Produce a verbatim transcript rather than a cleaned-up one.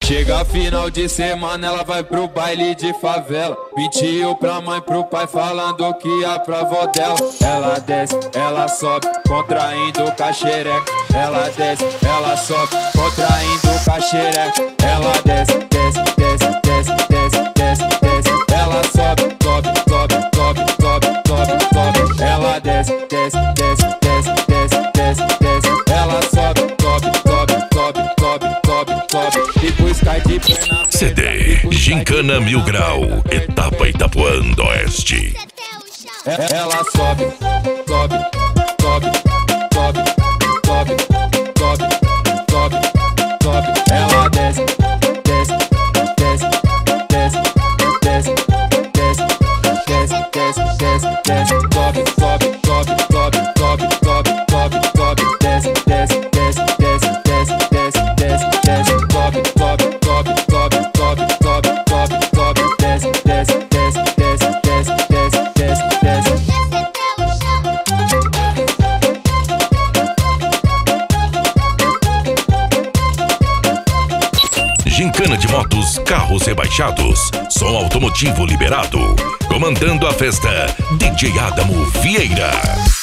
Chega final de semana, ela vai pro baile de favela. Mentiu pra mãe, pro pai, falando que ia pra avó dela. Ela desce, ela sobe, contraindo o caxereca. Ela desce, ela sobe, contraindo o caxereca. Ela desce, desce, desce, desce, desce, desce, desce. Ela sobe, sobe, sobe, sobe, sobe, sobe, sobe. Ela desce, desce, desce, desce, desce, desce, desce. Ela sobe, sobe, sobe, sobe, sobe, sobe, sobe. E busca de perna. C D Gincana Mil Grau, etapa Itapuã do Oeste. Ela sobe, sobe, sobe, sobe, sobe, sobe, sobe, sobe. Ela desce, desce, desce, desce, desce, desce, desce, desce, desce, desce. Sobe, sobe, sobe, sobe, sobe, sobe, sobe, sobe. Desce, desce, desce, desce, desce, desce, desce, desce. Sobe, sobe, sobe, sobe, sobe, sobe, sobe, sobe. Desce, desce, desce, desce, desce, desce, desce, desce. Gincana de motos, carros rebaixados, som automotivo liberado. Comandando a festa, D J Adamo Vieira.